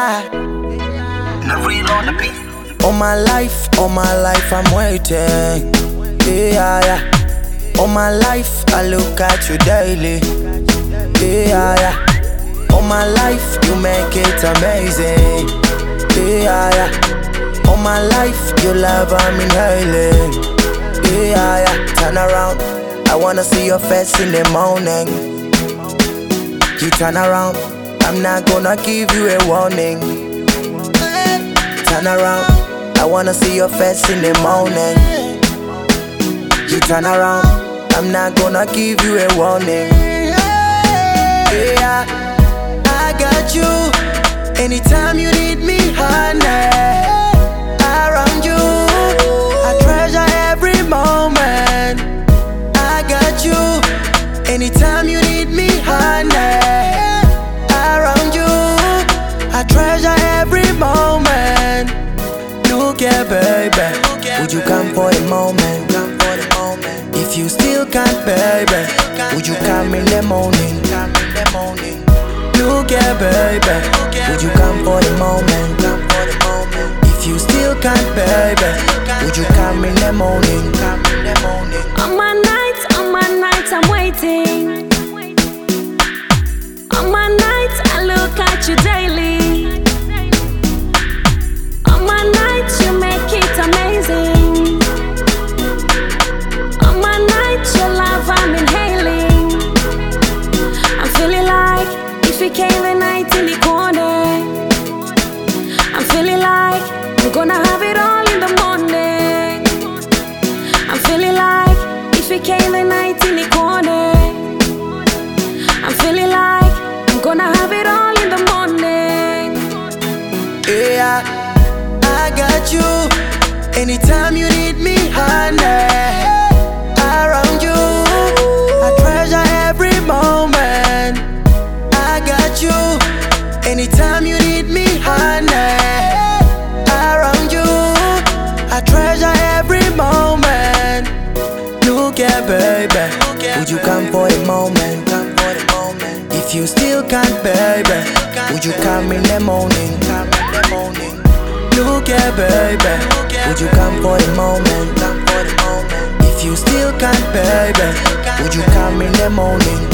The real on the beat. All my life, I'm waiting. All my life, I look at you daily. All my life, you make it amazing. All my life, your love I'm inhaling. Turn around, I wanna see your face in the morning. You turn around, I'm not gonna give you a warning. Turn around, I wanna see your face in the morning. You turn around, I'm not gonna give you a warning. I got you. Anytime you need me, honey, around you, I treasure every moment. I got you. Anytime you need me, honey, around you, I treasure every moment. Look here, baby, would you come for the moment? If you still can't, baby, would you come in the morning? Look here, baby, would you come for the moment? If you still can't, baby, would you come in the morning? On my nights, I'm waiting. On my nights, I look at you daily. On my nights, you make it amazing. On my nights, your love I'm inhaling. I'm feeling like if you came the night in the corner, I'm feeling like we're gonna have it all in the morning. I'm feeling like if you came the night in the corner, I'm feeling like I'm gonna have it all in the morning. I got you. Anytime you need me, honey, around you, I treasure every moment. I got you. Anytime you need me, honey, around you, I treasure every moment. Look here, baby, would you come for the moment? If you still can't, baby, would you come in the morning? Look here, baby, would you come for the moment? If you still can't, baby, would you come in the morning?